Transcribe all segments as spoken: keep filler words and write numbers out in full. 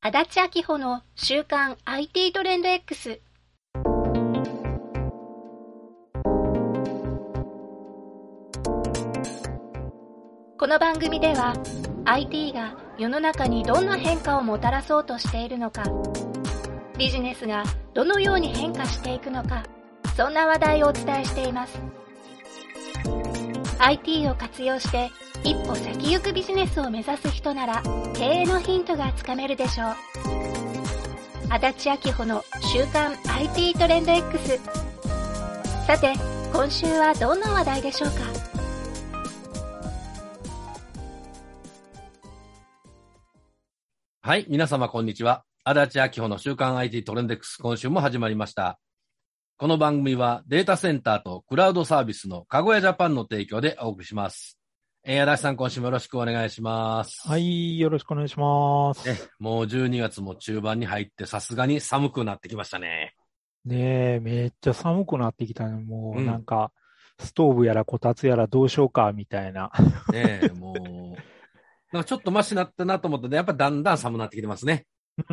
足立明穂の週刊 アイティー トレンド X。 この番組では アイティー が世の中にどんな変化をもたらそうとしているのか、ビジネスがどのように変化していくのか、そんな話題をお伝えしています。 アイティー を活用して一歩先行くビジネスを目指す人なら経営のヒントがつかめるでしょう。足立明穂の週刊 アイティー トレンド X。 さて今週はどんな話題でしょうか。 はい、皆様こんにちは。足立明穂の週刊 アイティー トレンド X、 今週も始まりました。この番組はデータセンターとクラウドサービスのかごやジャパンの提供でお送りします。えー、足立さん、今週もよろしくお願いします。 はい、よろしくお願いします。 え、もうじゅうにがつも中盤に入ってさすがに寒くなってきましたね。 ねえ、めっちゃ寒くなってきたね。もうなんか、うん、ストーブやらこたつやらどうしようかみたいな。 ねえ、もう、なんかちょっとマシになったなと思ってね、やっぱだんだん寒くなってきてますね。 うん、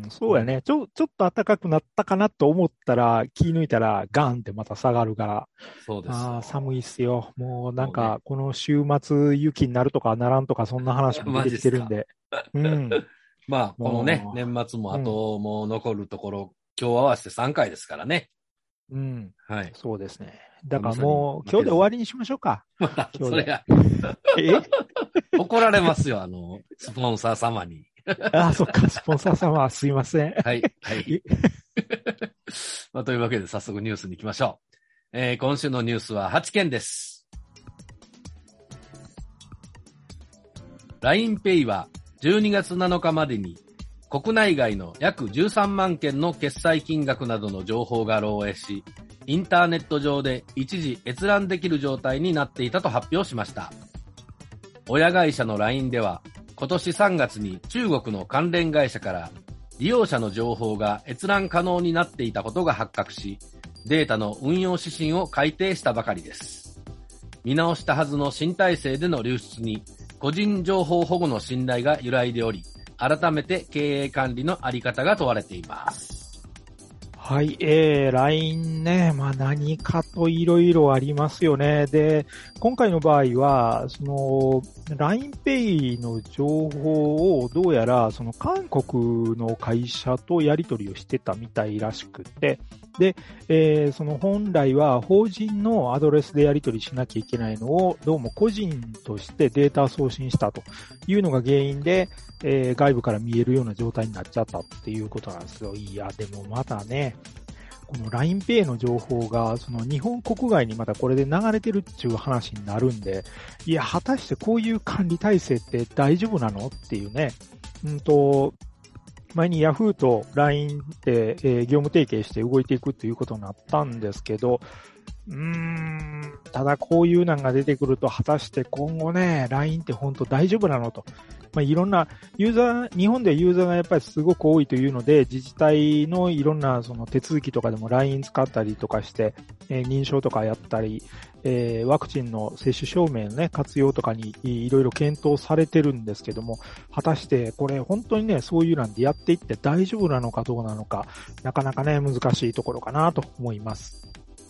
そうやね。ちょ、ちょっと暖かくなったかなと思ったら、気抜いたらガンってまた下がるから。 そうです。 ああ、寒いっすよ。もうなんか、ね、この週末雪になるとかならんとか、そんな話も出てきてるんで。うん。 まあ、このね、年末もあと、もう残るところ、うん、今日合わせてさんかいですからね。 うん。 はい。 そうですね。だからもう、今日で終わりにしましょうか。 今日で。それが。 え怒られますよ、あの、スポンサー様に。 ああ、そっか、スポンサー様、すいません。 はい、はい。まあ、というわけで、早速ニュースに行きましょう。えー、今週のニュースははちけんです。ラインペイ はじゅうにがつなのかまでに国内外の約じゅうさんまんけんの決済金額などの情報が漏洩し、インターネット上で一時閲覧できる状態になっていたと発表しました。親会社の ライン では、今年さんがつに中国の関連会社から利用者の情報が閲覧可能になっていたことが発覚し、データの運用指針を改定したばかりです。見直したはずの新体制での流出に個人情報保護の信頼が揺らいでおり、改めて経営管理のあり方が問われています。 はい、えー、ライン ね、まあ何かといろいろありますよね。で、今回の場合は、その、ラインペイ の情報をどうやら、その韓国の会社とやり取りをしてたみたいらしくて、で、えー、その本来は法人のアドレスでやり取りしなきゃいけないのを、どうも個人としてデータ送信したというのが原因で、えー、外部から見えるような状態になっちゃったっていうことなんですよ。いや、でもまだね、この ラインペイ の情報が、その日本国外にまたこれで流れてるっていう話になるんで、いや、果たしてこういう管理体制って大丈夫なのっていうね、うんと、前に Yahoo と ライン で、えー、業務提携して動いていくということになったんですけど、うーん、ただこういうのが出てくると、果たして今後ね、ライン って本当大丈夫なのと。まあ、いろんなユーザー、日本でユーザーがやっぱりすごく多いというので、自治体のいろんなその手続きとかでも ライン 使ったりとかして、えー、認証とかやったり、えー、ワクチンの接種証明のね、活用とかにいろいろ検討されてるんですけども、果たしてこれ本当にね、そういうなんでやっていって大丈夫なのかどうなのか、なかなかね、難しいところかなと思います。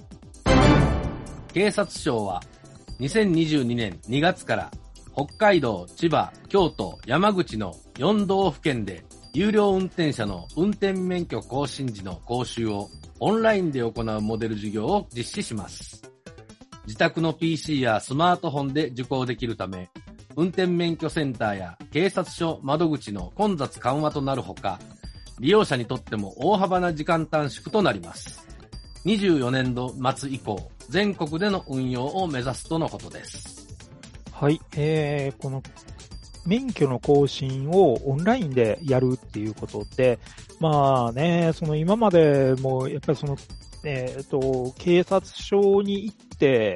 警察庁はにせんにじゅうにねんにがつから北海道、千葉、京都、山口のよんどうふけんで有料運転者の運転免許更新時の講習をオンラインで行うモデル授業を実施します。自宅の ピーシー やスマートフォンで受講できるため、運転免許センターや警察署窓口の混雑緩和となるほか、利用者にとっても大幅な時間短縮となります。にじゅうよねんど末以降、全国での運用を目指すとのことです。 はい、えー、この免許の更新をオンラインでやるっていうことで、まあね、その今までもやっぱりその、えっと、警察署に行って、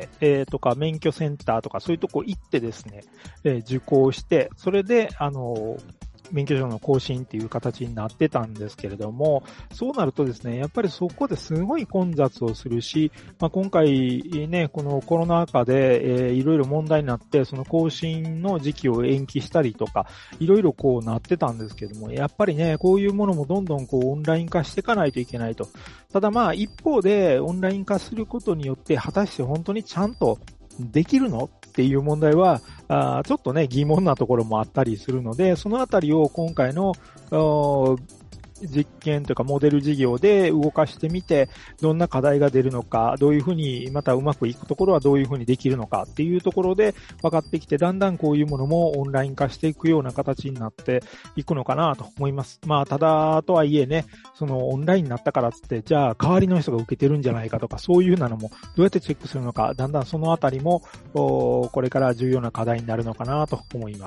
えー、とか免許センターとかそういうとこ行ってですね、えー、受講して、それで、あの、 免許証の更新っていう形になってたんですけれども、そうなるとですね、やっぱりそこですごい混雑をするし、まあ、今回ね、このコロナ禍で、えー、いろいろ問題になって、その更新の時期を延期したりとか、いろいろこうなってたんですけども、やっぱりね、こういうものもどんどんこうオンライン化していかないといけないと。ただまあ一方でオンライン化することによって果たして本当にちゃんとできるのっていう問題はあちょっとね疑問なところもあったりするので、そのあたりを今回の実験というかモデル事業で動かしてみて、どんな課題が出るのか、どういうふうにまたうまくいくところはどういうふうにできるのかっていうところで分かってきて、だんだんこういうものもオンライン化していくような形になっていくのかなと思います。まあただとはいえね、そのオンラインになったからつってじゃあ代わりの人が受けてるんじゃないかとか、そういうなのもどうやってチェックするのか、だんだんそのあたりもこれから重要な課題になるのかなと思います。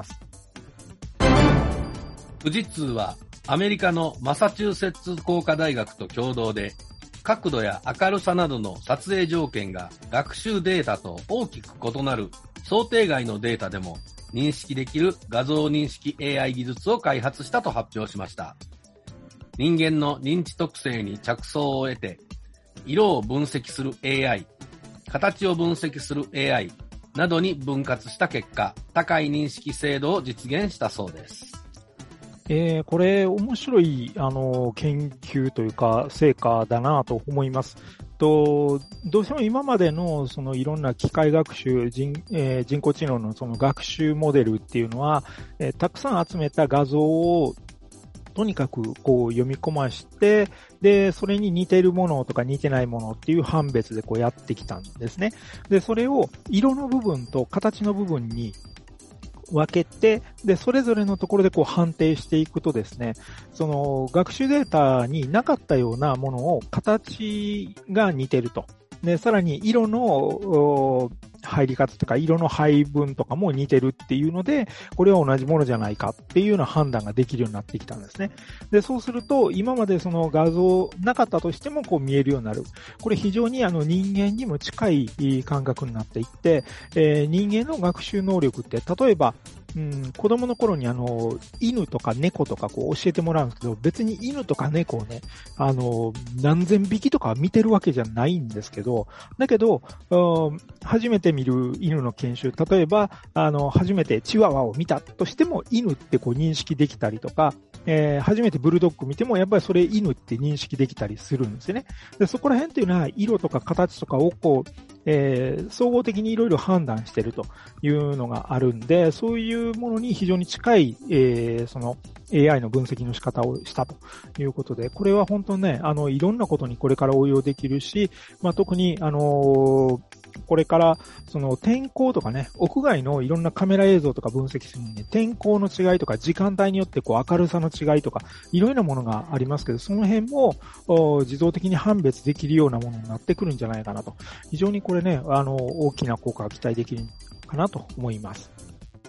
富士通はアメリカのマサチューセッツ工科大学と共同で、角度や明るさなどの撮影条件が学習データと大きく異なる想定外のデータでも認識できる画像認識 エーアイ 技術を開発したと発表しました。人間の認知特性に着想を得て、色を分析する エーアイ、形を分析する エーアイ などに分割した結果、高い認識精度を実現したそうです。 えー、これ面白いあの研究というか成果だなと思います。とどうしても今までのそのいろんな機械学習、人、えー、人工知能のその学習モデルっていうのは、えー、たくさん集めた画像をとにかくこう読み込まして、で、それに似てるものとか似てないものっていう判別でこうやってきたんですね。で、それを色の部分と形の部分に分けて、で、それぞれのところでこう判定していくとですね、その学習データになかったようなものを形が似てると。で、さらに色の入り方とか色の配分とかも似てるっていうので、これは同じものじゃないかっていうような判断ができるようになってきたんですね。で、そうすると今までその画像なかったとしてもこう見えるようになる。これ非常にあの人間にも近い感覚になっていって、えー、人間の学習能力って例えばうん、子供の頃にあの、犬とか猫とかこう教えてもらうんですけど、別に犬とか猫をね、あの、何千匹とか見てるわけじゃないんですけど、だけど、初めて見る犬の研修、例えば、あの、初めてチワワを見たとしても、犬ってこう認識できたりとか、えー、初めてブルドッグ見ても、やっぱりそれ犬って認識できたりするんですよね。で、そこら辺っていうのは、色とか形とかをこう、えー、総合的にいろいろ判断しているというのがあるんで、そういうものに非常に近い、えー、その エーアイ の分析の仕方をしたということで、これは本当ね、あの、いろんなことにこれから応用できるし、まあ、特に、あのー、これから、その天候とかね、屋外のいろんなカメラ映像とか分析するのに、ね、天候の違いとか時間帯によってこう明るさの違いとか、いろいろなものがありますけど、その辺も自動的に判別できるようなものになってくるんじゃないかなと。非常にこれね、あの、大きな効果が期待できるかなと思います。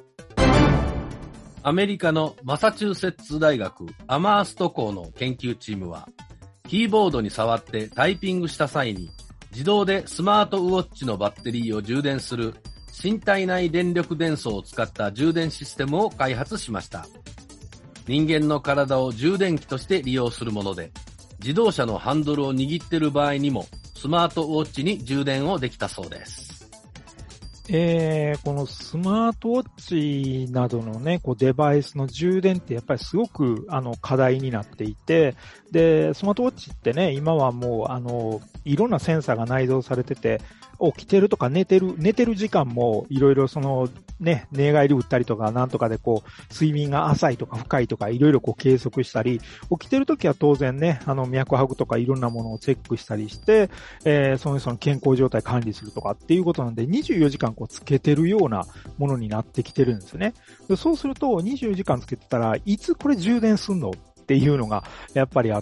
アメリカのマサチューセッツ大学アマースト校の研究チームは、キーボードに触ってタイピングした際に、自動でスマートウォッチのバッテリーを充電する身体内電力伝送を使った充電システムを開発しました。人間の体を充電器として利用するもので、自動車のハンドルを握っている場合にもスマートウォッチに充電をできたそうです。 えー、このスマートウォッチなどのね、こうデバイスの充電ってやっぱりすごくあの課題になっていて、で、スマートウォッチってね、今はもうあの、いろんなセンサーが内蔵されてて、起きてるとか寝てる、寝てる時間もいろいろそのね、寝返り打ったりとかなんとかでこう、睡眠が浅いとか深いとかいろいろこう計測したり、起きてるときは当然ね、あの脈拍とかいろんなものをチェックしたりして、えー、その人の健康状態管理するとかっていうことなんで、にじゅうよじかんこうつけてるようなものになってきてるんですね。でそうするとにじゅうよじかんつけてたらいつこれ充電すんのっていうのがやっぱりあって、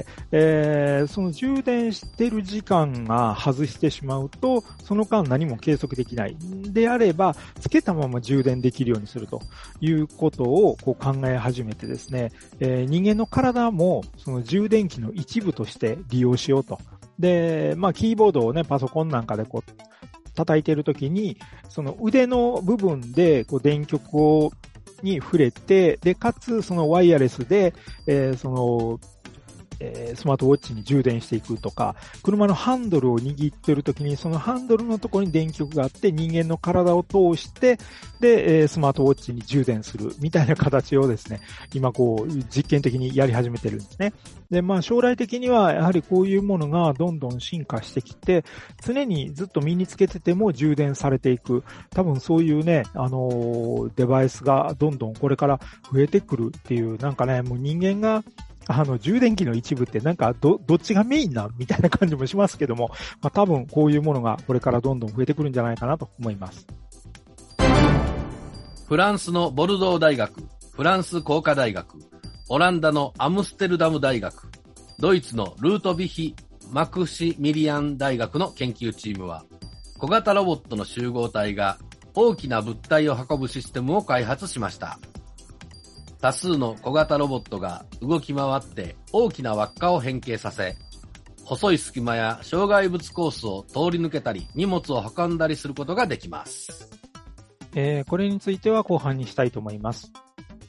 えー、その充電してる時間が外してしまうと、その間何も計測できない。であれば、つけたまま充電できるようにするということをこう考え始めてですね、えー、人間の体もその充電器の一部として利用しようと。で、まあ、キーボードをね、パソコンなんかでこう、叩いてるときに、その腕の部分でこう電極をに触れて、で、かつ、そのワイヤレスで、えー、その、えー、スマートウォッチに充電していくとか、車のハンドルを握ってるときに、そのハンドルのところに電極があって、人間の体を通して、で、えー、スマートウォッチに充電するみたいな形をですね、今こう、実験的にやり始めてるんですね。で、まあ将来的には、やはりこういうものがどんどん進化してきて、常にずっと身につけてても充電されていく、多分そういうね、あのー、デバイスがどんどんこれから増えてくるっていう、なんかね、もう人間が、あの、充電器の一部ってなんかど、どっちがメインなみたいな感じもしますけども、まあ多分こういうものがこれからどんどん増えてくるんじゃないかなと思います。 フランスのボルドー大学、フランス工科大学、オランダのアムステルダム大学、ドイツのルートビヒ・マクシミリアン大学の研究チームは、小型ロボットの集合体が大きな物体を運ぶシステムを開発しました。多数の小型ロボットが動き回って大きな輪っかを変形させ、細い隙間や障害物コースを通り抜けたり、荷物を運んだりすることができます。 えー、これについては後半にしたいと思います。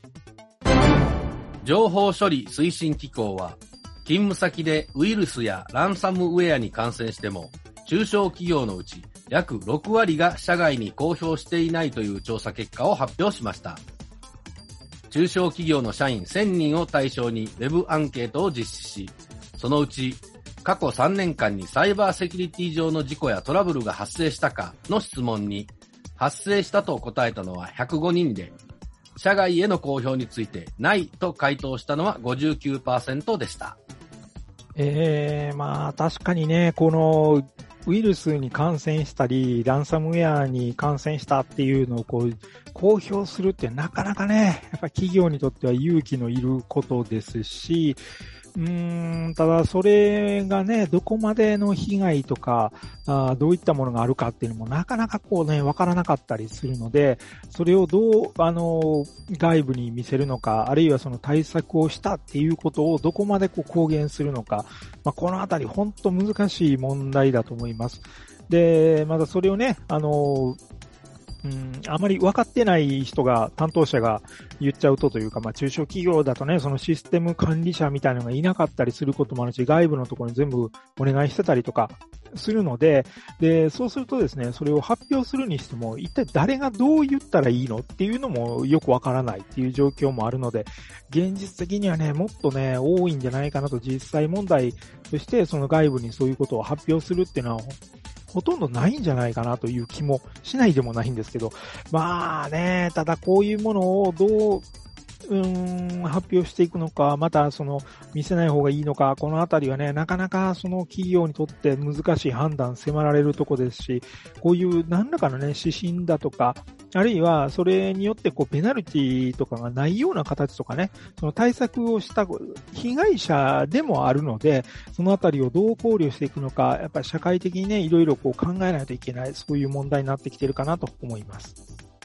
情報処理推進機構は、勤務先でウイルスやランサムウェアに感染しても、中小企業のうち約ろくわりが社外に公表していないという調査結果を発表しました。中小企業の社員せんにんを対象にウェブアンケートを実施し、そのうち過去さんねんかんにサイバーセキュリティ上の事故やトラブルが発生したかの質問に、発生したと答えたのはひゃくごにんで、社外への公表についてないと回答したのは ごじゅうきゅうパーセント でした。 えー、まあ確かにね、このウイルスに感染したり、ランサムウェアに感染したっていうのをこう公表するってなかなかね、やっぱ企業にとっては勇気のいることですし、うーん、ただそれがね、どこまでの被害とか、あどういったものがあるかっていうのもなかなかこうね、わからなかったりするので、それをどう、あの、外部に見せるのか、あるいはその対策をしたっていうことをどこまでこう公言するのか、まあ、このあたり本当難しい問題だと思います。で、またそれをね、あの、うん、あまり分かってない人が、担当者が言っちゃうとというか、まあ中小企業だとね、そのシステム管理者みたいなのがいなかったりすることもあるし、外部のところに全部お願いしてたりとかするので、で、そうするとですね、それを発表するにしても、一体誰がどう言ったらいいのっていうのもよく分からないっていう状況もあるので、現実的にはね、もっとね、多いんじゃないかなと、実際問題として、その外部にそういうことを発表するっていうのは、ほとんどないんじゃないかなという気もしないでもないんですけど、まあね、ただこういうものをどう、うーん、発表していくのか、またその見せない方がいいのか、このあたりはね、なかなかその企業にとって難しい判断迫られるとこですし、こういう何らかのね、指針だとか、あるいはそれによってこうペナルティとかがないような形とかね、その対策をした被害者でもあるので、そのあたりをどう考慮していくのか、やっぱり社会的にね、いろいろこう考えないといけない、そういう問題になってきているかなと思います。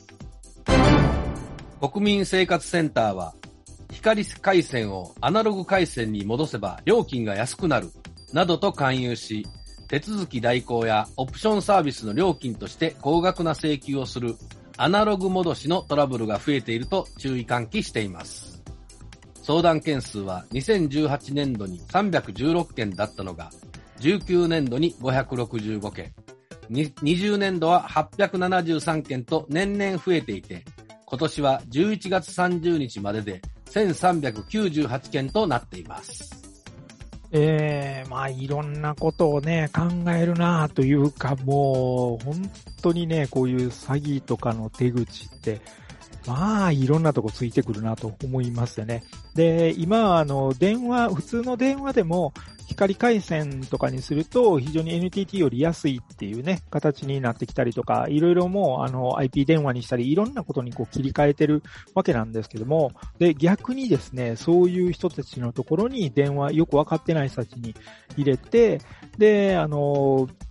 国民生活センターは、光回線をアナログ回線に戻せば料金が安くなる、などと勧誘し、手続き代行やオプションサービスの料金として高額な請求をするアナログ戻しのトラブルが増えていると注意喚起しています。相談件数はにせんじゅうはちねんどにさんびゃくじゅうろっけんだったのが、じゅうきゅうねんどにごひゃくろくじゅうごけん、にじゅうねんどははっぴゃくななじゅうさんけんと年々増えていて、今年はじゅういちがつさんじゅうにちまででせんさんびゃくきゅうじゅうはちけんとなっています。 ええー、まあいろんなことをね、考えるなというか、もう本当にね、こういう詐欺とかの手口って、まあいろんなとこついてくるなと思いますよね。で、今あの電話、普通の電話でも光回線とかにすると非常に エヌティーティー より安いっていうね、形になってきたりとか、いろいろもうあの アイピー 電話にしたり、いろんなことにこう切り替えてるわけなんですけども、で、逆にですね、そういう人たちのところに電話、よくわかってない人たちに入れて、で、あの、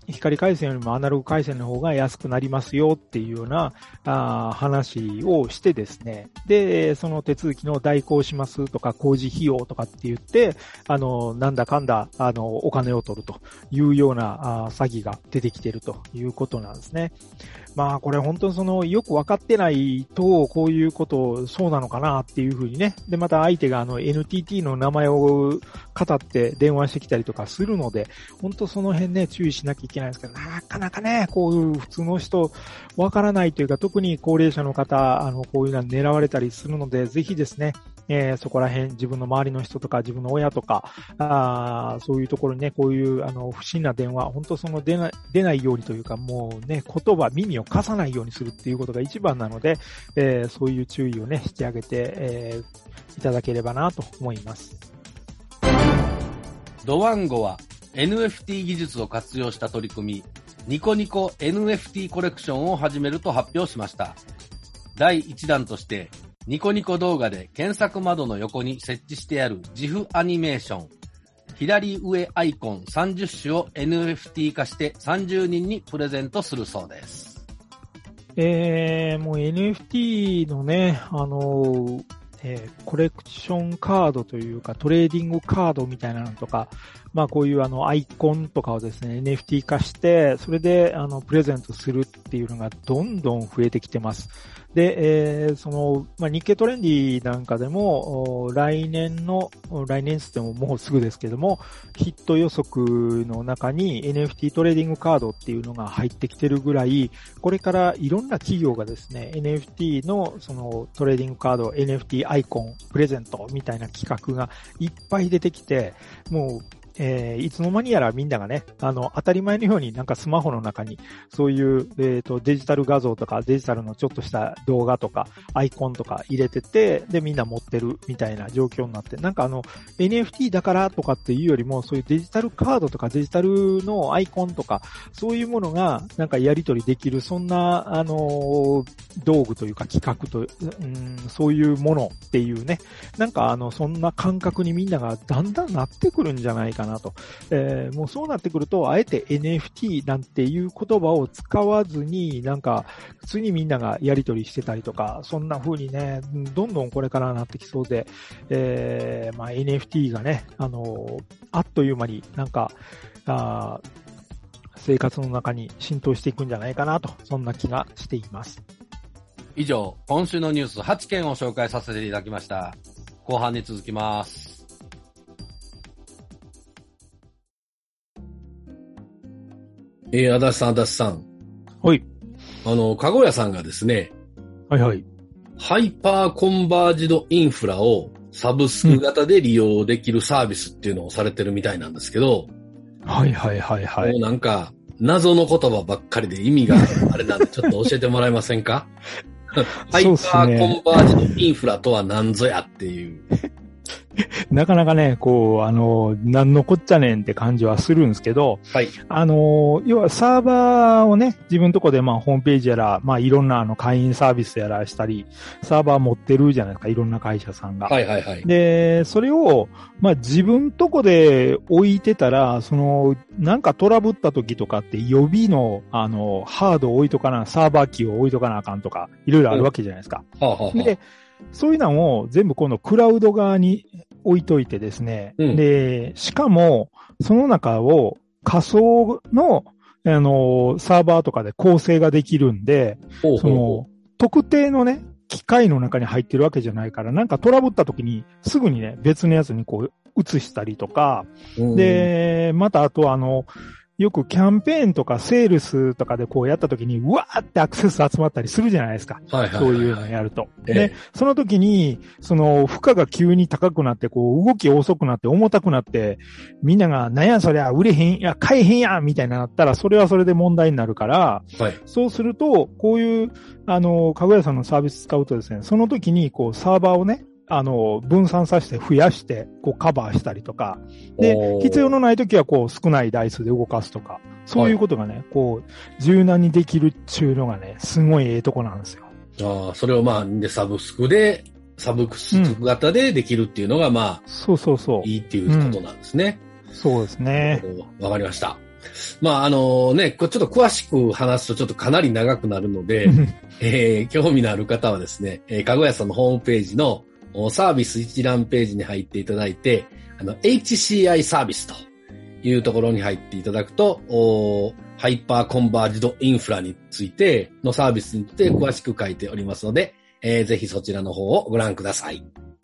光回線よりもアナログ回線の方が安くなりますよっていうようなあ話をしてですね。で、その手続きの代行しますとか工事費用とかって言って、あの、なんだかんだ、あの、お金を取るというようなあ詐欺が出てきているということなんですね。まあこれ本当にそのよく分かってないとこういうことそうなのかなっていうふうにね。でまた相手があの エヌティーティー の名前を語って電話してきたりとかするので、本当その辺ね注意しなきゃいけないんですけど、なかなかねこういう普通の人分からないというか、特に高齢者の方あのこういうのは狙われたりするので、ぜひですね。えー、そこら辺、自分の周りの人とか、自分の親とか、あそういうところにね、こういう、あの、不審な電話、本当その出ない、出ないようにというか、もうね、言葉、耳を貸さないようにするっていうことが一番なので、えー、そういう注意をね、してあげて、えー、いただければなと思います。 ドワンゴは エヌエフティー 技術を活用した取り組み、ニコニコ エヌエフティー コレクションを始めると発表しました。だいいちだんとして、ニコニコ動画で検索窓の横に設置してある ジフ アニメーション、左上アイコンさんじゅっしゅを エヌエフティー 化してさんじゅうにんにプレゼントするそうです。 えー、もう エヌエフティー のね、あの、えー、コレクションカードというかトレーディングカードみたいなのとか、まあこういうあのアイコンとかをですね、エヌエフティー 化して、それであのプレゼントするっていうのがどんどん増えてきてます。で、えー、その、まあ、日経トレンディなんかでも、来年の、来年つってももうすぐですけども、ヒット予測の中に エヌエフティー トレーディングカードっていうのが入ってきてるぐらい、これからいろんな企業がですね、エヌエフティー のそのトレーディングカード、エヌエフティー アイコン、プレゼントみたいな企画がいっぱい出てきて、もう、えー、いつの間にやらみんながね、あの、当たり前のようになんかスマホの中に、そういう、えっと、デジタル画像とか、デジタルのちょっとした動画とか、アイコンとか入れてて、で、みんな持ってるみたいな状況になって、なんかあの、エヌエフティー だからとかっていうよりも、そういうデジタルカードとか、デジタルのアイコンとか、そういうものが、なんかやり取りできる、そんな、あの、道具というか企画と、うん、そういうものっていうね、なんかあの、そんな感覚にみんながだんだんなってくるんじゃないかなと。えー、もうそうなってくると、あえて エヌエフティー なんていう言葉を使わずに、なんか、普通にみんながやり取りしてたりとか、そんな風にね、どんどんこれからなってきそうで、えー、まあ エヌエフティー がね、あの、あっという間になんか、あ生活の中に浸透していくんじゃないかなと、そんな気がしています。 以上、今週のニュースはちけんを紹介させていただきました。後半に続きます。えー、足立さん、足立さん。 はい。 あの、かごやさんがですね。 はいはい。 ハイパーコンバージドインフラをサブスク型で利用できるサービスっていうのをされてるみたいなんですけど。 うん、はいはいはいはい。 もうなんか、謎の言葉ばっかりで意味があれなんでちょっと教えてもらえませんか？ハイパーコンバージドインフラとは何ぞやっていう。 なかなかね、こう、あの、なんのこっちゃねんって感じはするんですけど、 はい。 あの、要はサーバーをね、自分のとこでまあホームページやら、まあいろんなあの会員サービスやらしたり、サーバー持ってるじゃないですか、いろんな会社さんが。 はいはいはい。 で、それを、まあ自分とこで置いてたら、その、なんかトラブった時とかって予備の、あの、ハードを置いとかな、サーバー機を置いとかなあかんとか、いろいろあるわけじゃないですか。 はあはあ、 で、そういうのを全部このクラウド側に置いといてですね。うん、で、しかも、その中を仮想の、あの、サーバーとかで構成ができるんで、 ほうほうほう、 その、特定のね、機械の中に入ってるわけじゃないから、なんかトラブった時にすぐにね、別のやつにこう移したりとか、うん、で、またあとあの、よくキャンペーンとかセールスとかでこうやった時に、うわーってアクセス集まったりするじゃないですか。 はいはいはいはい、 そういうのやると。 ええ、 で、その時に、その負荷が急に高くなって、こう動き遅くなって重たくなって、みんなが、なんやそりゃ売れへん、いや、買えへんやみたいになったら、それはそれで問題になるから、 はい、 そうすると、こういう、あの、かごやさんのサービス使うとですね、その時にこうサーバーをね、あの、分散させて増やして、こうカバーしたりとか、で、必要のない時はこう少ない台数で動かすとか、そういうことがね、はい、こう、柔軟にできるっていうのがね、すごいええとこなんですよ。 ああ、それをまあ、で、サブスクで、サブスク型でできるっていうのがまあ、 そうそうそう。 いいっていうことなんですね。 うん、そうですね。 わかりました。 まあ、あのね、こちょっと詳しく話すとちょっとかなり長くなるので、えー、興味のある方はですね、えー、かごやさんのホームページのサービス一覧ページに入っていただいて、あの、エイチシーアイ サービスというところに入っていただくと、ハイパーコンバージドインフラについてのサービスについて詳しく書いておりますので、えー、ぜひそちらの方をご覧ください。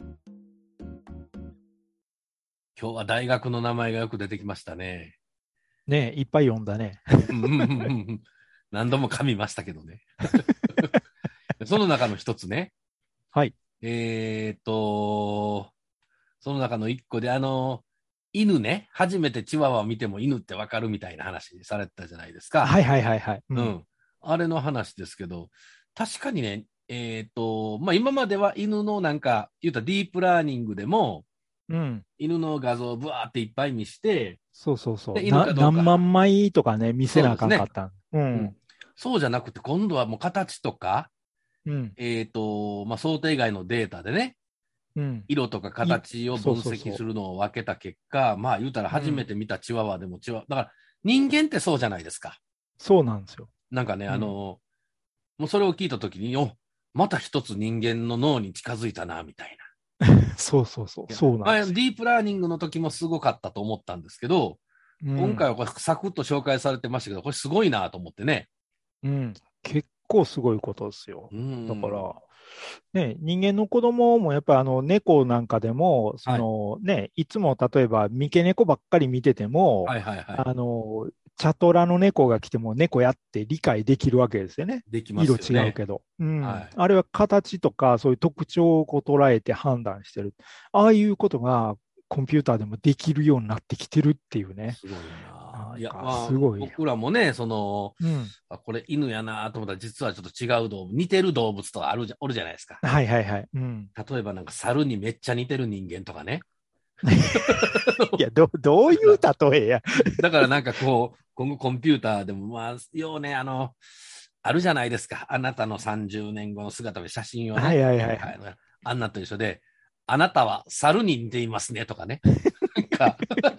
今日は大学の名前がよく出てきましたね。 ねえ、いっぱい読んだね。 何度も噛みましたけどね。その中の一つね。 はい。 えっと、その中の一個で、あの、犬ね、初めてチワワを見ても犬ってわかるみたいな話されてたじゃないですか。 はいはいはいはい。 うん。うん、あれの話ですけど、確かにね、えっと、まあ、今までは犬のなんか、言うたらディープラーニングでも、 うん、 犬の画像をブワーっていっぱい見して、 そうそうそう。 犬かどうか何万枚とかね、見せなあかんかった。う、ね、うん、 うん。そうじゃなくて、今度はもう形とか、 うん、 えっと、まあ、想定外のデータでね、うん、色とか形を分析するのを分けた結果、そうそうそう、まあ言うたら初めて見たチワワでもチワワ、うん、だから人間ってそうじゃないですか。 そうなんですよ。 なんかね、うん、あの、もうそれを聞いたときに、お、また一つ人間の脳に近づいたな、みたいな。 そうそうそう、そうなんですよ。 ディープラーニングの時もすごかったと思ったんですけど、うん、今回はこれサクッと紹介されてましたけど、これすごいなと思ってね。 うん、結構すごいことですよ。うん、だから、ね、人間の子供もやっぱりあの猫なんかでも、その、はい、ね、いつも例えば三毛猫ばっかり見てても、はいはいはい、あの、チャトラの猫が来ても猫やって理解できるわけですよね。 できますよね。 色違うけど。うん、 はい。 あれは形とかそういう特徴をこう捉えて判断してる。ああいうことがコンピューターでもできるようになってきてるっていうね。 すごいな。いや、まあ、 すごい僕らもね、その、うん、あこれ犬やなと思ったら、実はちょっと違う動物、似てる動物とかあるじゃ、おるじゃないですか。 はいはいはい。うん、 例えばなんか猿にめっちゃ似てる人間とかね。 いや、ど、どういう例えや。 だからなんかこう、今後コンピューターでも、まあ、ようね、あの、あるじゃないですか。あなたのさんじゅうねんごの姿で写真をね。 はいはいはい。 あんなと一緒で、あなたは猿に似ていますねとかね。なんか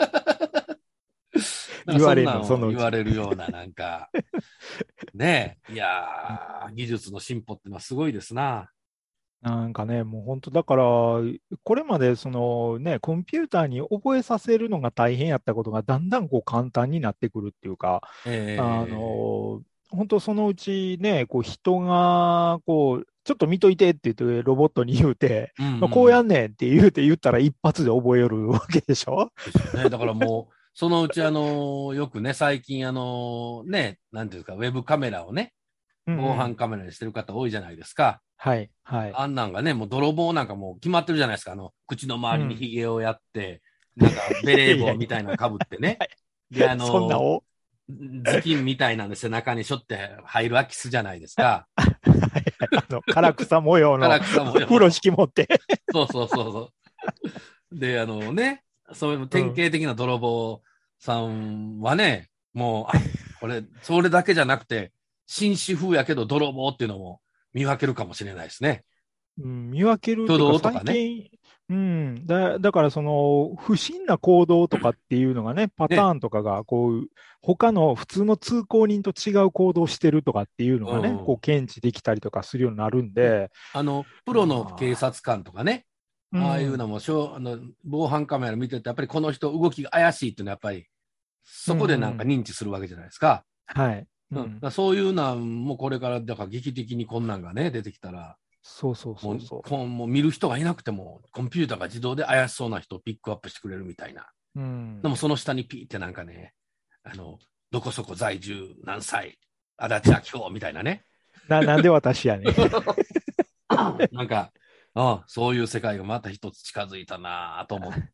言われるの、その言われるような、なんか、ねえ、いやー、技術の進歩ってのはすごいですな。 なんかね、もう本当だから、これまでそのね、コンピューターに覚えさせるのが大変やったことがだんだんこう簡単になってくるっていうか、えー、あの、本当そのうちね、こう人が、こう、ちょっと見といてって言ってロボットに言うて、うんうんまあ、こうやんねんって言うて言ったら一発で覚えるわけでしょ。 ですよね。だからもう、そのうちあの、よくね、最近あの、ね、なんていうか、ウェブカメラをね、防犯カメラにしてる方多いじゃないですか。 はい、はい。 あんなんがね、もう泥棒なんかもう決まってるじゃないですか。あの、口の周りに髭をやって、うん、なんかベレー帽みたいなの被ってね。で、あの、 そんなお頭巾みたいなんで背中にしょって入る空き巣じゃないですか。 あの、唐草模様の風呂敷持って。 そうそうそうそう。で、あのね、そういう典型的な泥棒さんはね、うん、もう、あ、これ、それだけじゃなくて、紳士風やけど泥棒っていうのも見分けるかもしれないですね。 うん、見分けるっていうか、最近、うん、だだからその不審な行動とかっていうのがね、パターンとかがこう、ね、他の普通の通行人と違う行動してるとかっていうのがね、うん、こう検知できたりとかするようになるんで、 あのプロの警察官とかね、ああいうのも、うん、あの防犯カメラ見てて、やっぱりこの人動きが怪しいっていうのはやっぱりそこでなんか認知するわけじゃないですか。 うん、はい。 うん、だそういうのもこれからだから劇的にこんなんがね出てきたら。 そうそうそうそうもう、もう見る人がいなくても、コンピューターが自動で怪しそうな人をピックアップしてくれるみたいな。 うん、 でもその下にピーってなんかね、あの、どこそこ在住何歳、足立明夫みたいなね。 な、なんで私やねん。 なんか、ああ、そういう世界がまた一つ近づいたなと思って、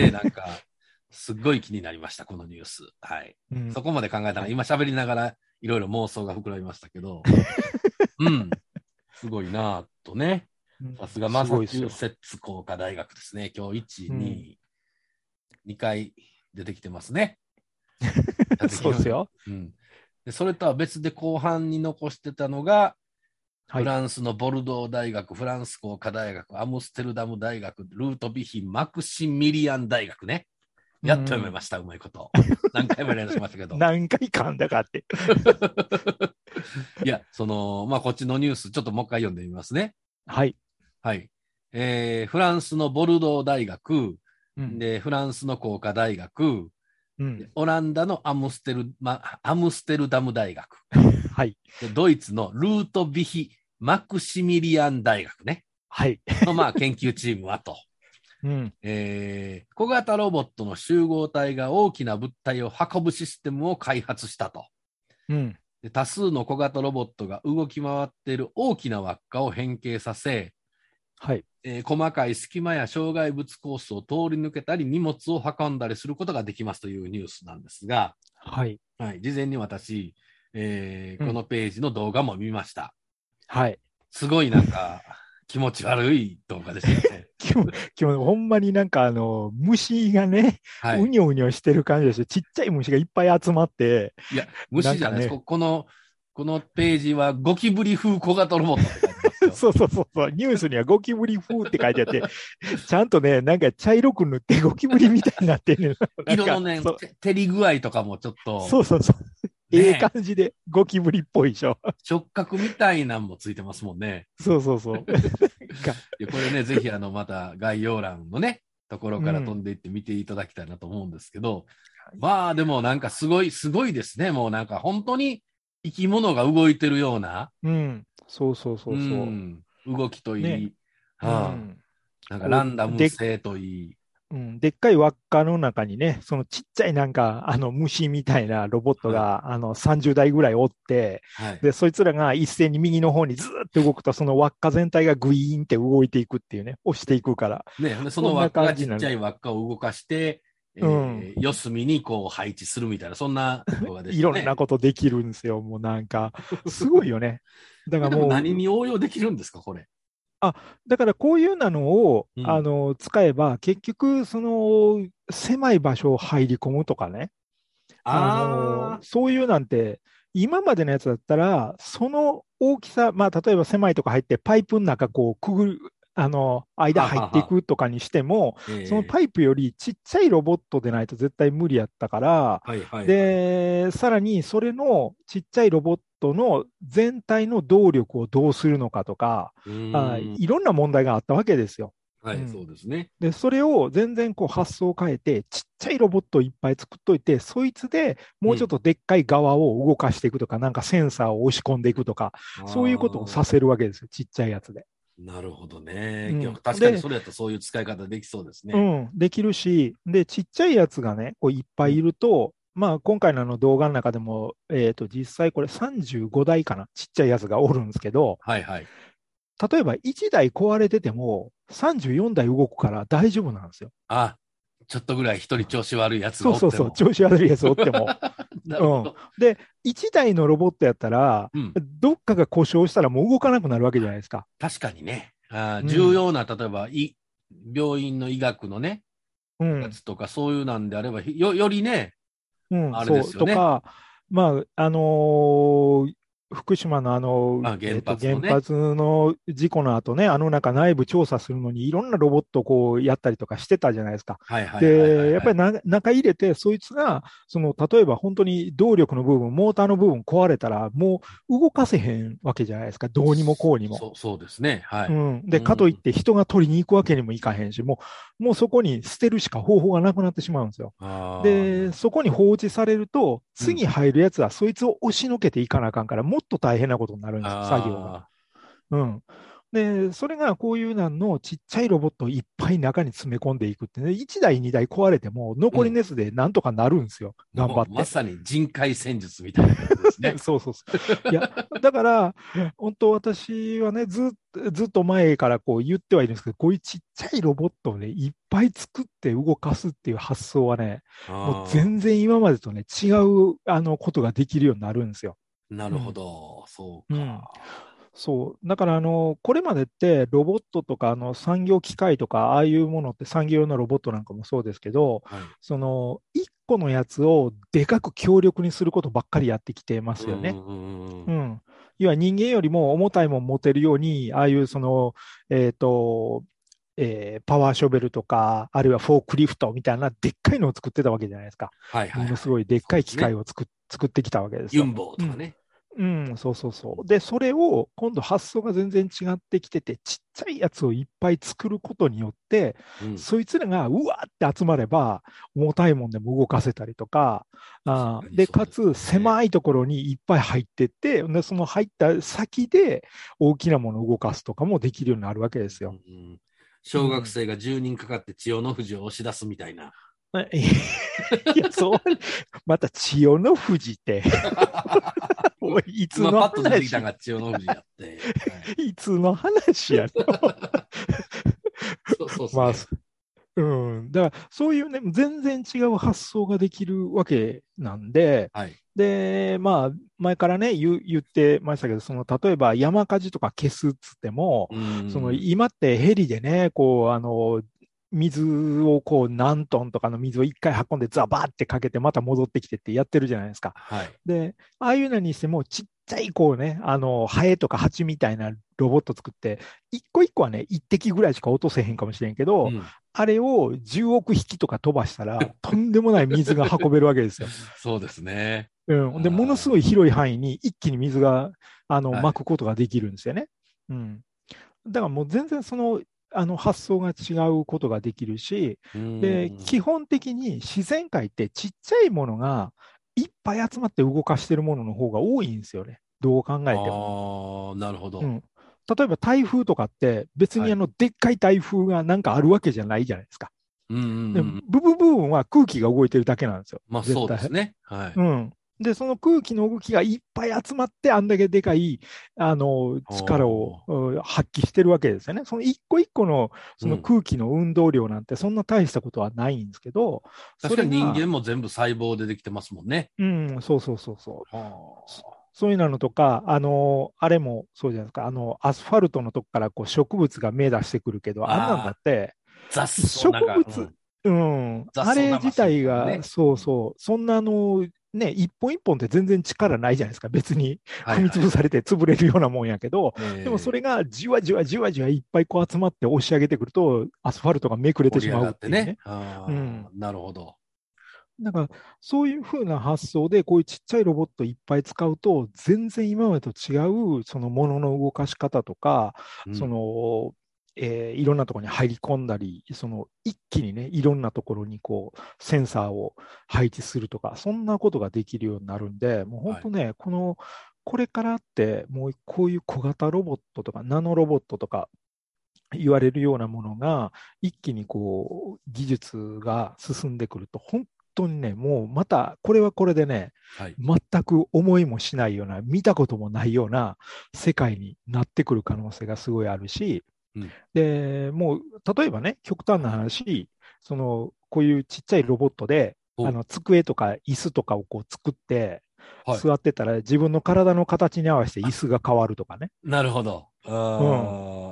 なんか、すっごい気になりました、このニュース。はい。うん、そこまで考えたら、今喋りながらいろいろ妄想が膨らみましたけど、うん。すごいなぁとね。さすがマサチューセッツ工科大学ですね。今日いち、うん、に、にかい出てきてますね。 そうですよ、 うん。で。それとは別で後半に残してたのが、はい、フランスのボルドー大学、フランス工科大学、アムステルダム大学、ルートビヒン、マクシミリアン大学ね。 やっと読めました、うまいこと。何回も連絡しましたけど。 何回噛んだかって。 いや、その、まあ、こっちのニュース、ちょっともう一回読んでみますね。 はい。 はい。えー、フランスのボルドー大学、 うん、 で、フランスの工科大学、 うん、 オランダのアムステル、ま、アムステルダム大学、 はい。 でドイツのルートビヒ・マクシミリアン大学ね。 はい。 の、まあ、研究チームはと。 うん、 えー、小型ロボットの集合体が大きな物体を運ぶシステムを開発したと。 うん、 で多数の小型ロボットが動き回っている大きな輪っかを変形させ、 はい。 えー細かい隙間や障害物コースを通り抜けたり荷物を運んだりすることができますというニュースなんですが、 はい。 はい、事前に私、えーうんこのページの動画も見ました。 はい。 すごいなんか気持ち悪い動画でしたね。 今日、今日ほんまになんかあの、虫がね、 はいうにょうにょしてる感じですよ。ちっちゃい虫がいっぱい集まって、 いや、虫じゃないです。 なんかね、 ここの、このページはゴキブリ風小型ロボットって書いてますよ。 そうそうそうそう、ニュースにはゴキブリ風って書いてあって、ちゃんとね、なんか茶色く塗ってゴキブリみたいになってる、ね、 色のね、 そう照り具合とかもちょっと、 そうそうそう。ええ感じでゴキブリっぽいでしょ。 触覚みたいなんもついてますもんね。 そうそうそう。 いやこれね、ぜひあの、また概要欄のね、ところから飛んでいって見ていただきたいなと思うんですけど、うん、まあでもなんかすごい、すごいですね。もうなんか本当に生き物が動いてるような。 うん。そうそうそうそう。うん、 動きといい、 ね、 はあ、うん、なんかランダム性といい。 うん、でっかい輪っかの中にね、そのちっちゃいなんか、あの虫みたいなロボットが、はい、あのさんじゅうだいぐらいおって、はい、で、そいつらが一斉に右の方にずっと動くと、その輪っか全体がグイーンって動いていくっていうね、押していくから。 ね、その輪っかがちっちゃい輪っかを動かして、えーうん、四隅にこう配置するみたいな、そんな動画でしたね。 いろんなことできるんですよ、もうなんか、すごいよね。 だからもう。何に応用できるんですか、これ。 あ、だからこういうなのを、うん、あの、使えば、結局、その、狭い場所を入り込むとかね。あの、そういうなんて、今までのやつだったら、その大きさ、まあ、例えば狭いとこ入って、パイプの中、こう、くぐる、あの、間入っていくとかにしても、はははそのパイプよりちっちゃいロボットでないと絶対無理やったから、はいはいはい、で、さらにそれのちっちゃいロボットの全体の動力をどうするのかとか、あいろんな問題があったわけですよ。 はい、うん、そうですね。 で、それを全然こう発想を変えて、ちっちゃいロボットをいっぱい作っといて、そいつでもうちょっとでっかい側を動かしていくとか、うん、なんかセンサーを押し込んでいくとか、そういうことをさせるわけですよ、ちっちゃいやつで。 なるほどね。うん、確かにそれやったらそういう使い方できそうですね。 うん、できるし、で、ちっちゃいやつがね、こういっぱいいると、うん、まあ今回のあの動画の中でも、えっと、実際これさんじゅうごだいかな、ちっちゃいやつがおるんですけど、 はいはい。 例えばいちだい壊れてても、さんじゅうよんだい動くから大丈夫なんですよ。 あ、ちょっとぐらい一人調子悪いやつがおっても。 そうそうそう、調子悪いやつおっても。 なるほど、 うん。で、いちだいのロボットやったら、うん、どっかが故障したらもう動かなくなるわけじゃないですか。 確かにね。あ、重要な、例えばい、病院の医学のね、うん、やつとかそういうなんであれば、よ、よりね、 うん、あれですよね。そうとか、まあ、あのー福島のあの、 あ、原発のね、 えー、原発の事故の後ね、あの中内部調査するのにいろんなロボットをこうやったりとかしてたじゃないですか。 はいはいはいはいはい、 で、やっぱりな中入れて、そいつが、その、例えば本当に動力の部分、モーターの部分壊れたら、もう動かせへんわけじゃないですか。どうにもこうにも。 そう、そうですね。はい。 うん。で、かといって人が取りに行くわけにもいかへんし、もう、もうそこに捨てるしか方法がなくなってしまうんですよ。で、そこに放置されると、次入るやつはそいつを押しのけていかなあかんから、もっと大変なことになるんですよ、作業が。うん。で、それがこういうなんのちっちゃいロボットをいっぱい中に詰め込んでいくってね、いちだい、にだい壊れても残り熱でなんとかなるんですよ、うん、頑張って。 まさに人海戦術みたいなやつですね。 そうそうそう。いや、だから、本当私はね、ずずっと前からこう言ってはいるんですけど、こういうちっちゃいロボットをね、いっぱい作って動かすっていう発想はね、もう全然今までとね、違うあのことができるようになるんですよ。 なるほど、うん、そうか。うん、 そう。だから、あの、これまでってロボットとか、あの、産業機械とか、ああいうものって産業用のロボットなんかもそうですけど、はい、その、一個のやつをでかく強力にすることばっかりやってきてますよね。うん。うん、要は人間よりも重たいもん持てるように、ああいうその、えっと、 えーパワーショベルとか、あるいはフォークリフトみたいなでっかいのを作ってたわけじゃないですか。 はいはいはい。 ものすごいでっかい機械を。 を作っ、作ってきたわけですよ。 ユンボウとかね。 うん、そうそうそう。で、それを今度発想が全然違ってきてて、ちっちゃいやつをいっぱい作ることによって、 うん。 そいつらがうわーって集まれば、重たいもんでも動かせたりとか、あーで、かつ狭いところにいっぱい入ってって、で、その入った先で大きなものを動かすとかもできるようになるわけですよ。 うん、小学生がじゅうにんかかって千代の富士を押し出すみたいな。 いや、そう、また千代の富士って、おい、いつの今パッと出てき話たのが千代の富士やって。はい、 いつの話やろ。 そうそうですまあ、 ね。 うん。だから、そういうね、全然違う発想ができるわけなんで、 はい。 で、まあ、前からね、言う、言ってましたけど、その、例えば山火事とか消すっつっても、 うん。 その、今ってヘリでね、こう、あの、水をこう何トンとかの水を一回運んでザバーってかけてまた戻ってきてってやってるじゃないですか。 はい。 で、ああいうのにしてもちっちゃいこうね、あの、ハエとかハチみたいなロボット作って、一個一個はね、一滴ぐらいしか落とせへんかもしれんけど、 うん、 あれをじゅうおく匹とか飛ばしたら、とんでもない水が運べるわけですよ。 そうですね。 うん。で、ものすごい広い範囲に一気に水が、あの、 はい、 巻くことができるんですよね。うん。だからもう全然その、あの発想が違うことができるし、で、基本的に自然界ってちっちゃいものがいっぱい集まって動かしてるものの方が多いんですよね。どう考えても。 ああ、なるほど。 うん。例えば台風とかって別にあの、でっかい台風がなんかあるわけじゃないじゃないですか。 うんうんうん、 で部分部分は空気が動いてるだけなんですよ。 まあそうですね。はい。 うん。で、その空気の動きがいっぱい集まって、あんだけでかい、あの、力を発揮してるわけですよね。その一個一個の、その空気の運動量なんて、そんな大したことはないんですけど、 うん、確かに人間も全部細胞でできてますもんね。 うん、そうそうそうそう。そういうのとか、あの、あれもそうじゃないですか、あの、アスファルトのとこからこう植物が芽出してくるけど、あんなんだって、 雑草なんか、 植物、うん、あれ自体が、そうそう、そんなあの、ね、一本一本って全然力ないじゃないですか。別に踏み潰されて潰れるようなもんやけど、でもそれがじわじわじわじわいっぱいこう集まって押し上げてくると、アスファルトがめくれてしまうっていうね。 うん、なるほど。 だから、そういうふうな発想で、こういうちっちゃいロボットいっぱい使うと、全然今までと違う、そのものの動かし方とか、うん、その、えー、いろんなところに入り込んだり、その一気にね、いろんなところにこうセンサーを配置するとか、そんなことができるようになるんで、もう本当ね、はい、この、これからって、もうこういう小型ロボットとか、ナノロボットとか、言われるようなものが、一気にこう、技術が進んでくると、本当にね、もうまた、これはこれでね、はい、全く思いもしないような、見たこともないような世界になってくる可能性がすごいあるし、うん、で、もう、例えばね、極端な話、その、こういうちっちゃいロボットで、あの、机とか椅子とかをこう作って、はい、座ってたら自分の体の形に合わせて椅子が変わるとかね。 なるほど。あ、うん、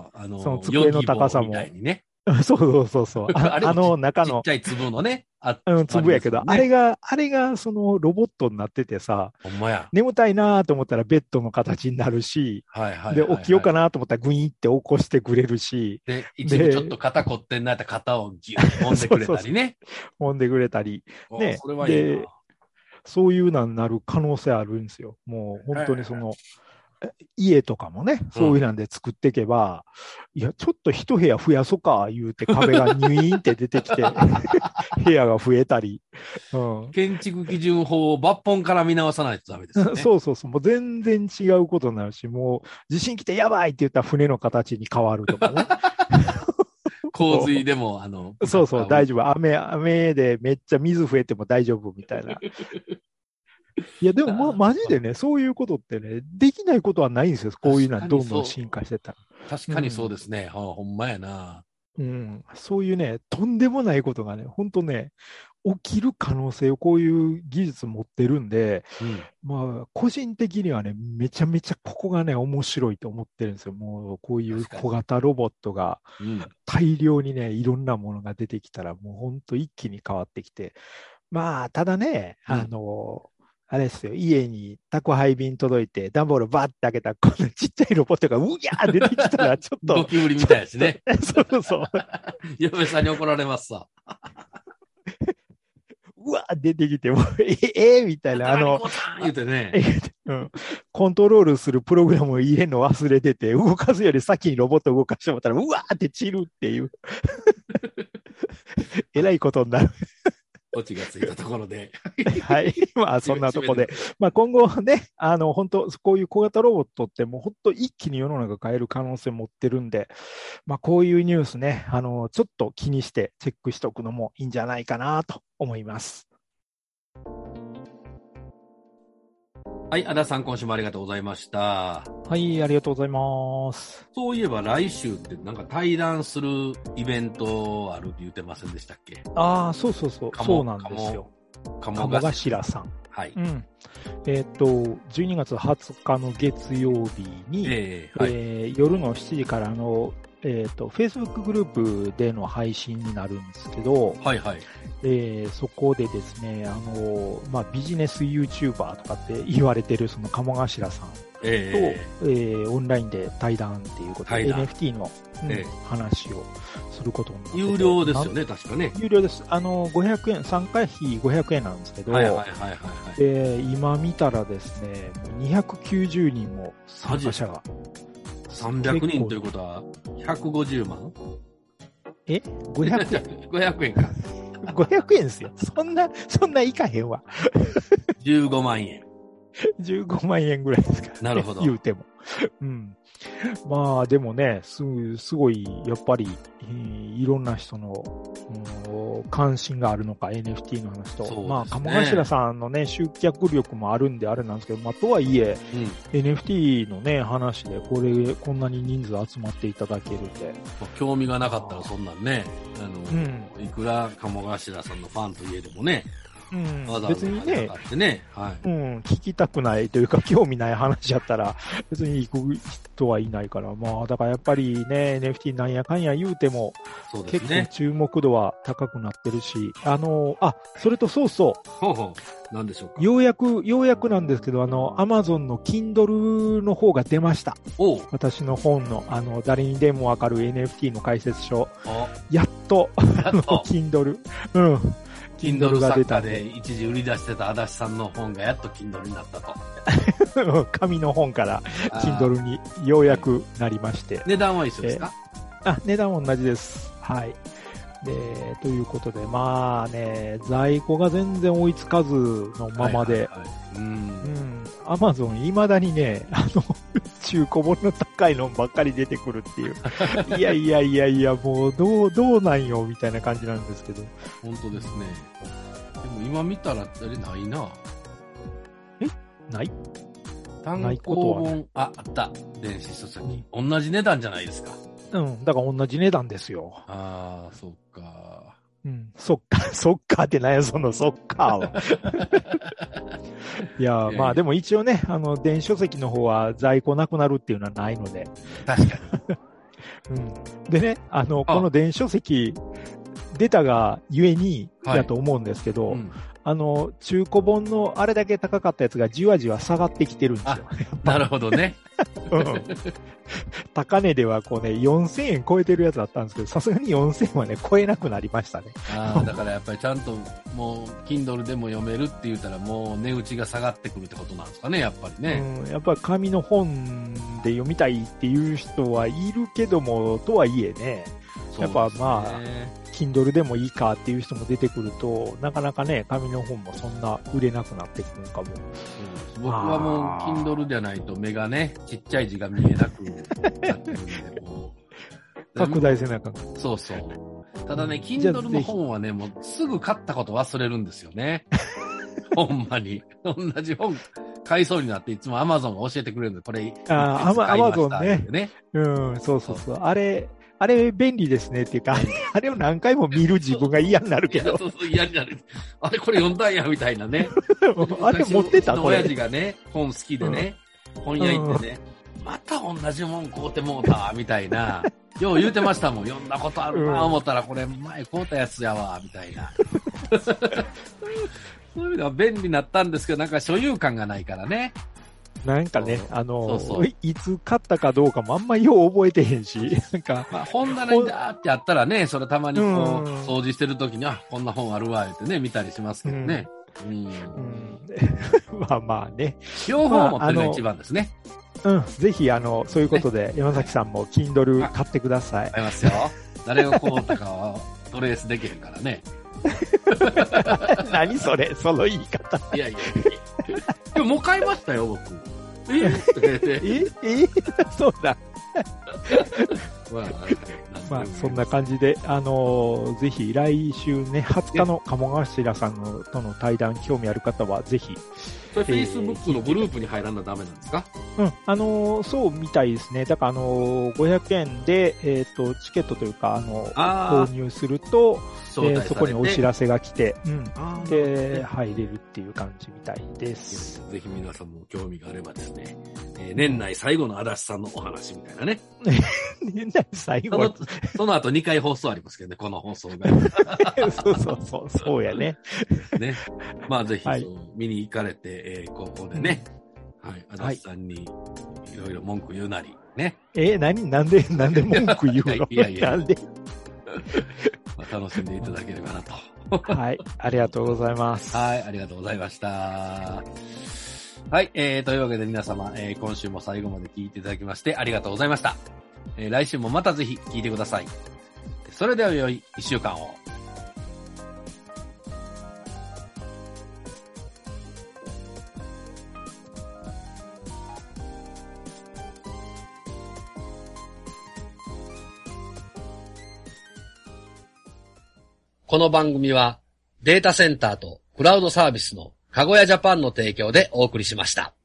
あの、 その机の高さも。 みたいにね。 そうそうそうそう。あ, あの中の。 ちっちゃい粒のね。 あの粒やけど、ね、あれが、あれがそのロボットになっててさ、 ほんまや。 眠たいなと思ったらベッドの形になるし、 はいはいはいはい、 で、起きようかなと思ったらグイーンって起こしてくれるし、 で、一部ちょっと肩凝ってんなって肩をギュッと揉んでくれたりね。 揉んでくれたり。ね。 それはいいな。で、 そういうのになる可能性あるんですよ。もう本当にその、家とかもね、そういうなんで作っていけば、うん、いや、ちょっと一部屋増やそうか、言うて壁がニュイーンって出てきて、部屋が増えたり、 うん。建築基準法を抜本から見直さないとダメですよね。 そうそうそう、もう全然違うことになるし、もう地震来てやばいって言ったら船の形に変わるとかね。 洪水でも、あの、 そうそう、大丈夫。雨、雨でめっちゃ水増えても大丈夫みたいな。いや、でも、ま、マジでね、そういうことってね、できないことはないんですよ。こういうのはどんどん進化してたら。 確かにそうですね。うん、ほんまやな。 うん。そういうね、とんでもないことがね、本当ね、起きる可能性をこういう技術持ってるんで、うん、まあ、個人的にはね、めちゃめちゃここがね、面白いと思ってるんですよ。もう、こういう小型ロボットが大量にね、いろんなものが出てきたら、もう本当一気に変わってきて、まあ、ただね、あの、 あれですよ、家に宅配便届いて、段ボールバーって開けたら、こんなちっちゃいロボットがうぎゃー出てきたら、ちょっと。 ゴキブリみたいですね。 そうそう。 嫁さんに怒られますさ。 うわー出てきて、もう、ええー、みたいな、あの、 言うてね、 うん。コントロールするプログラムを入れるの忘れてて、動かすより先にロボット動かしてもらったら、うわーって散るっていう。えらいことになる。 オチがついたところで。 はい。まあ、そんなとこで。まあ、今後ね、あの、本当こういう小型ロボットってもう本当一気に世の中変える可能性持ってるんで、まあ、こういうニュースね、あの、ちょっと気にしてチェックしておくのもいいんじゃないかなと思います。 はい、足田さん、今週もありがとうございました。 はい、ありがとうございます。 そういえば来週ってなんか対談するイベントあるって言ってませんでしたっけ？ ああ、そうそうそう、そうなんですよ。鴨頭さん。 はい。 うん。えっと、じゅうにがつはつかの月曜日に、えーはいえー、夜のしちじからの、えっと、Facebook グループでの配信になるんですけど、 はいはい。 えー、そこでですね、あの、まあ、ビジネス YouTuber とかって言われてるその鴨頭さんと、えーえー、オンラインで対談っていうことで エヌエフティー の、うんえー、話をすることになってて。 有料ですよね、確かね。 有料です。あの、ごひゃくえん、参加費ごひゃくえんなんですけど、 はいはいはいはい、はい。 えー、今見たらですね、にひゃくきゅうじゅうにんも参加者が。 さんびゃくにんということは、ひゃくごじゅうまん？ え ?ごひゃくえんごひゃくえんか。 ごひゃくえんですよ。そんな、そんないかへんわ。 じゅうごまんえん。 じゅうごまんえんぐらいですから、ね。 なるほど。 言うても。うん。まあ、でもね、す、すごい、やっぱり、えー、いろんな人の、うん、関心があるのか、エヌエフティー の話と。ね、まあ、鴨頭さんのね、集客力もあるんであれなんですけど、まあ、とはいえ、うん、エヌエフティー のね、話で、これ、こんなに人数集まっていただけるんで。 興味がなかったらそんなんね、あの、うん、いくら鴨頭さんのファンといえどもね、 うん、別にね、 ねはい、 うん、聞きたくないというか、興味ない話やったら、別に行く人はいないから、まあ、だからやっぱりね、エヌエフティー なんやかんや言うても、そうですね、結構注目度は高くなってるし、あの、あ、それとそうそう。 ほうほう。なんでしょうか。 ようやく、ようやくなんですけど、あの、Amazon の Kindle の方が出ました。 お私の本の、あの、誰にでもわかる エヌエフティー の解説書。やっと、あの、Kindle。うん。 Kindle 作家で一時売り出してた足立さんの本がやっと Kindle になったと。紙の本から Kindle にようやくなりまして。 値段は一緒ですか？ あ、値段は同じです。はい。で、ということで、まあね、在庫が全然追いつかずのままで、うん。アマゾン未だにね、あの、中古物の高いのばっかり出てくるっていう。いやいやいやいや、もうどう、どうなんよ、みたいな感じなんですけど。 本当ですね。でも今見たら、あれないな。 えない単行本、ね、あ、あった。電子書籍。同じ値段じゃないですか。 うん、だから同じ値段ですよ。 ああ、そっか。 うん、そっか、そっかってなんや、そのそっかは。いや、まあでも一応ね、あの、電子書籍の方は在庫なくなるっていうのはないので。 確かに。 うん。でね、あの、あこの電子書籍、出たがゆえに、だと思うんですけど、はいうん、あの、中古本のあれだけ高かったやつがじわじわ下がってきてるんですよ。 なるほどね。 うん、高値ではこうね、よんせんえん超えてるやつあったんですけど、さすがによんせんえんはね、超えなくなりましたね。 ああ、だからやっぱりちゃんともう、Kindle でも読めるって言ったらもう値打ちが下がってくるってことなんですかね、やっぱりね。 うん、やっぱり紙の本で読みたいっていう人はいるけども、とはいえね、やっぱまあ、Kindle でもいいかっていう人も出てくると、なかなかね、紙の本もそんな売れなくなってくるかも。 うん、僕はもう Kindle じゃないと目がね、ちっちゃい字が見えなくなってるんで、もう。 拡大せなあかん。 そうそう。ただね、Kindle の本はね、もうすぐ買ったこと忘れるんですよね。ほんまに。同じ本買いそうになっていつも Amazon が教えてくれるんで、これ。 ああ、Amazon ね。ね。うん、そうそうそう。あれ、あれ便利ですねっていうか、あれを何回も見る自分が嫌になるけど。 そうそう、嫌になる。あれこれ読んだんや、みたいなね。 あれ持ってたこれ。 親父がね、本好きでね、うん、本屋行ってね、うん、また同じもん買うてもうた、みたいな。よう言うてましたもん。読んだことあるな、思ったらこれ前買うたやつやわ、みたいな。そういう意味で便利になったんですけど、なんか所有感がないからね。 なんかね、あの、 そうそういつ買ったかどうかもあんまよう覚えてへんし、なんか。 まあ、本棚にだーってあったらね、それたまにこう、 うん掃除してるときに、あ、こんな本あるわ、ってね、見たりしますけどね。うん。 うんまあまあね。 両方持ってるのが一番ですね。 うん、ぜひ、あの、そういうことで、山崎さんも Kindle 買ってください。 買いますよ。誰が買うたかはトレースできるからね。 何それ、その言い方。 いやいやいや。でももう買いましたよ、僕。えええそうだ。 まあ、 まあ、そんな感じで、あのーぜひ来週ね、はつかの鴨頭さんのとの対談、興味ある方はぜひ。 それ、Facebook のグループに入らなダメなんですか？ うん、あのーそうみたいですね。だから、あのーごひゃくえんで、えっ、と、チケットというか、あのあー購入すると、えー招待されてそこにお知らせが来て、うん。 あーで、入れるっていう感じみたいです。 ぜひ皆さんも興味があればですね、えー年内最後の足立さんのお話みたいなね。 年内最後その、その後にかい放送ありますけどね、この放送が。 そうそうそう、そうやね。 ね。まあぜひ、 はいそう見に行かれて、えー、ここでね、はい、足立さんにいろいろ文句言うなり、ね。 え、何なんで、なんで文句言うのいやいやなんでまあ、楽しんでいただければなと。 はい、ありがとうございます。 はい、ありがとうございました。はい、えー、というわけで皆様、えー、今週も最後まで聞いていただきましてありがとうございました。えー、来週もまたぜひ聞いてください。それでは良い一週間を。この番組はデータセンターとクラウドサービスのかごやジャパンの提供でお送りしました。